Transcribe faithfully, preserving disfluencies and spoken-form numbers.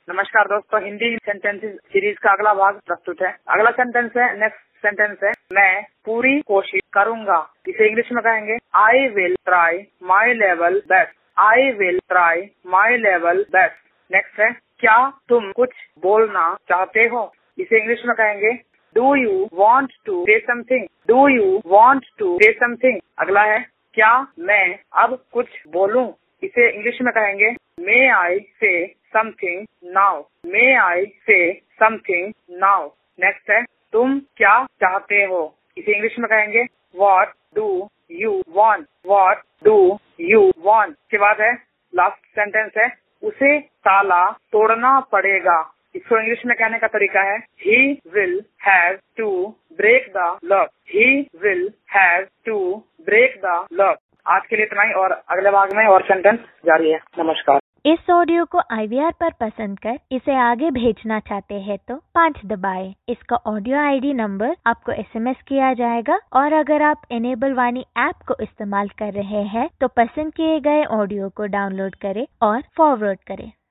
नमस्कार दोस्तों, Hindi sentences series का अगला भाग प्रस्तुत है। अगला सेंटेंस है, नेक्स्ट सेंटेंस है, मैं पूरी कोशिश करूंगा। इसे इंग्लिश में कहेंगे I will try my level best. I will try my level best. Next है, क्या तुम कुछ बोलना चाहते हो? इसे इंग्लिश में कहेंगे do you want to say something. Do you want to say something. अगला है, क्या मैं अब कुछ बोलूं? इसे इंग्लिश में कहेंगे मे आई से समथिंग नाउ। मे आई से समथिंग नाउ। नेक्स्ट है, तुम क्या चाहते हो? इसे इंग्लिश में कहेंगे what do you want. What do you want. के बाद है लास्ट सेंटेंस है, उसे ताला तोड़ना पड़ेगा। इसको इंग्लिश में कहने का तरीका है he will have to break the lock. He will have to break the lock. आज के लिए इतना ही और अगले भाग में और सेंटेंस जारी है। नमस्कार। इस ऑडियो को आई वी आर पर पसंद कर इसे आगे भेजना चाहते हैं तो पाँच दबाएं। इसका ऑडियो आई डी नंबर आपको एस एम एस किया जाएगा और अगर आप इनेबल वाणी ऐप को इस्तेमाल कर रहे हैं तो पसंद किए गए ऑडियो को डाउनलोड करें और फॉरवर्ड करें।